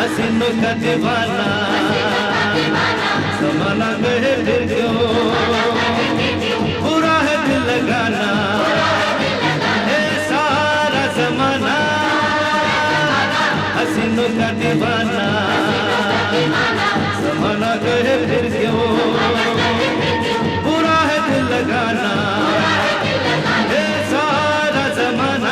हसीनों का दीवाना ज़माना कहे फिर क्यों बुरा है दिल लगाना है सारा ज़माना हसीनों का दीवाना ज़माना कहे फिर क्यों बुरा है दिल लगाना है सारा ज़माना।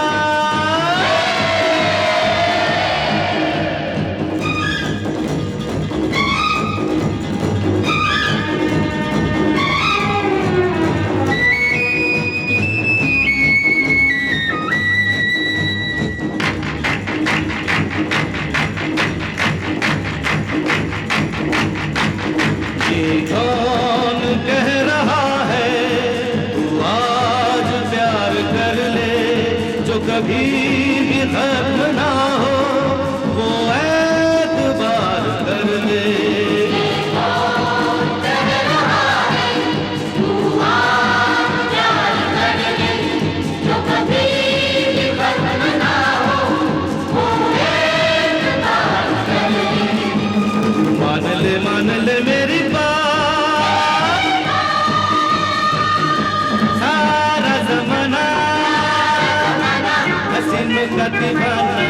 कौन कह रहा है तू आज प्यार कर ले जो कभी भी खत्म ना हो वो एतबार कर ले। कौन कह रहा है तू आज प्यार कर ले जो कभी भी खत्म ना हो वो एतबार कर ले। मान ले मेरी हसीनों का दीवाना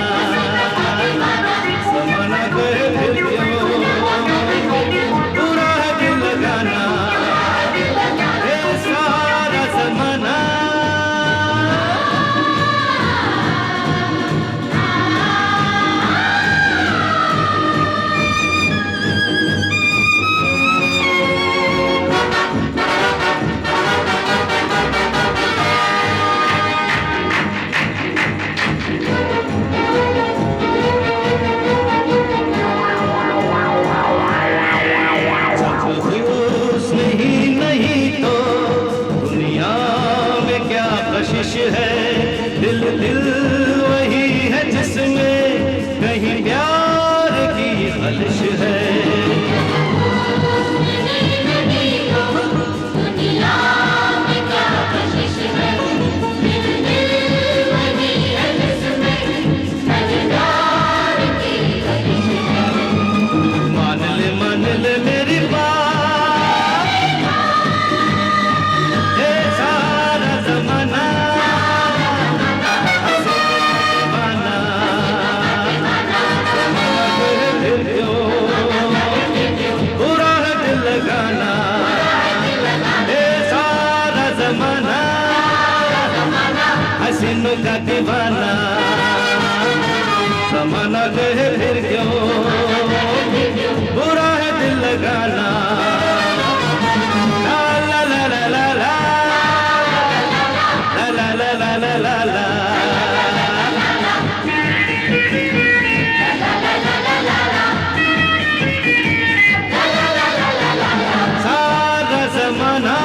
ज़माना कहे फिर क्यों बुरा है दिल लगाना ये सारा ज़माना। है दिल दिल वही है जिसमें कहीं प्यार की खलिश है। दुनिया में क्या कशिश है दिल दिल वही है जिसमें कहीं प्यार की खलिश है। मान ले मेरी बात ये सारा ज़माना हसीनों का दीवाना ज़माना कहे फिर क्यों बुरा है दिल लगाना। ला ला ला ला ला ला ला ला ला ला ला ला सारा ज़माना